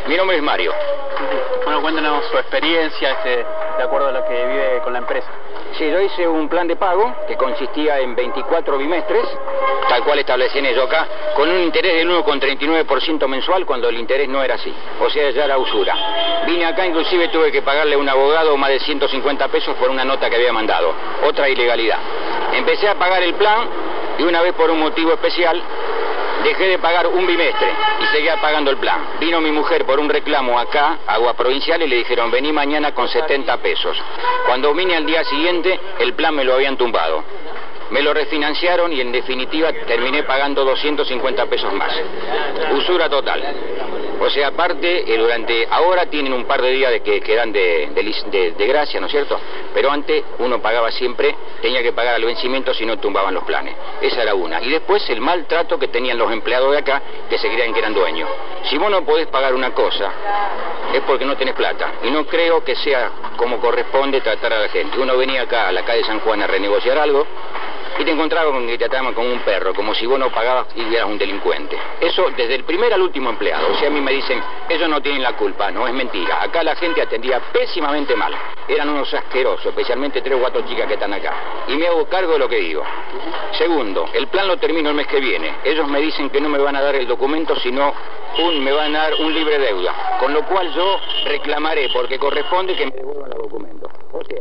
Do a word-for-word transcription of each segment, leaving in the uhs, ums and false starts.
Mi nombre es Mario. Bueno, cuéntenos su experiencia este, de acuerdo a lo que vive con la empresa. Sí, yo hice un plan de pago que consistía en veinticuatro bimestres, tal cual establecen ellos acá, con un interés del uno coma treinta y nueve por ciento mensual cuando el interés no era así, o sea, ya era usura. Vine acá, inclusive tuve que pagarle a un abogado más de ciento cincuenta pesos por una nota que había mandado, otra ilegalidad. Empecé a pagar el plan y una vez por un motivo especial dejé de pagar un bimestre y seguía pagando el plan. Vino mi mujer por un reclamo acá, Agua Provincial, y le dijeron, vení mañana con setenta pesos. Cuando vine al día siguiente, el plan me lo habían tumbado. Me lo refinanciaron y en definitiva terminé pagando doscientos cincuenta pesos más. Usura total. O sea, aparte, eh, durante ahora tienen un par de días de que quedan de, de, de, de gracia, ¿no es cierto? Pero antes uno pagaba siempre, tenía que pagar al vencimiento si no tumbaban los planes. Esa era una. Y después el maltrato que tenían los empleados de acá, que se creían que eran dueños. Si vos no podés pagar una cosa, es porque no tenés plata. Y no creo que sea como corresponde tratar a la gente. Uno venía acá a la calle San Juan a renegociar algo, y te encontraba con que te trataban como un perro, como si vos no pagabas y eras un delincuente. Eso desde el primer al último empleado. O sea, a mí me dicen, ellos no tienen la culpa. No, es mentira. Acá la gente atendía pésimamente mal. Eran unos asquerosos, especialmente tres o cuatro chicas que están acá. Y me hago cargo de lo que digo. Segundo, el plan lo termino el mes que viene. Ellos me dicen que no me van a dar el documento, sino un, me van a dar un libre deuda. Con lo cual yo reclamaré, porque corresponde que me devuelvan los documentos. O sea,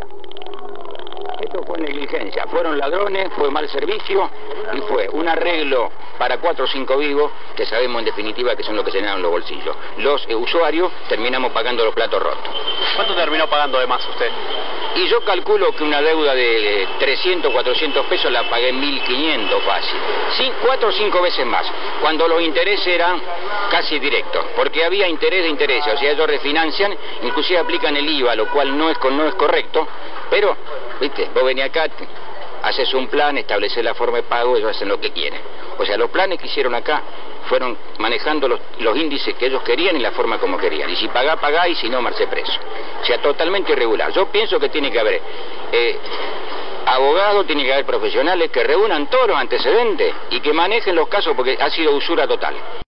esto fue negligencia, fueron ladrones, fue mal servicio y fue un arreglo para cuatro o cinco vivos que sabemos en definitiva que son los que se llenaron los bolsillos. Los eh, usuarios terminamos pagando los platos rotos. ¿Cuánto terminó pagando de más usted? Y yo calculo que una deuda de trescientos, cuatrocientos pesos la pagué mil quinientos fácil. Sí, cuatro o cinco veces más, cuando los intereses eran casi directos, porque había interés de intereses, o sea, ellos refinancian, inclusive aplican el I V A, lo cual no es, no es correcto, pero, viste, vos venís acá, haces un plan, estableces la forma de pago, ellos hacen lo que quieren. O sea, los planes que hicieron acá fueron manejando los, los índices que ellos querían y la forma como querían. Y si pagá, pagá, y si no, marché preso. O sea, totalmente irregular. Yo pienso que tiene que haber eh, abogados, tiene que haber profesionales que reúnan todos los antecedentes y que manejen los casos porque ha sido usura total.